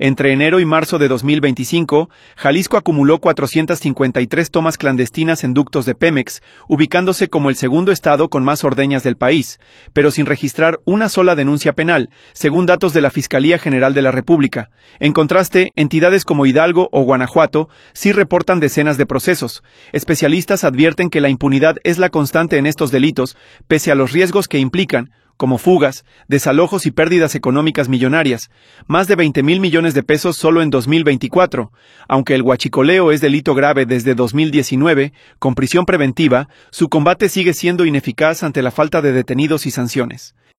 Entre enero y marzo de 2025, Jalisco acumuló 453 tomas clandestinas en ductos de Pemex, ubicándose como el segundo estado con más ordeñas del país, pero sin registrar una sola denuncia penal, según datos de la Fiscalía General de la República. En contraste, entidades como Hidalgo o Guanajuato sí reportan decenas de procesos. Especialistas advierten que la impunidad es la constante en estos delitos, pese a los riesgos que implican, como fugas, desalojos y pérdidas económicas millonarias, más de 20,000 millones de pesos solo en 2024. Aunque el huachicoleo es delito grave desde 2019, con prisión preventiva, su combate sigue siendo ineficaz ante la falta de detenidos y sanciones.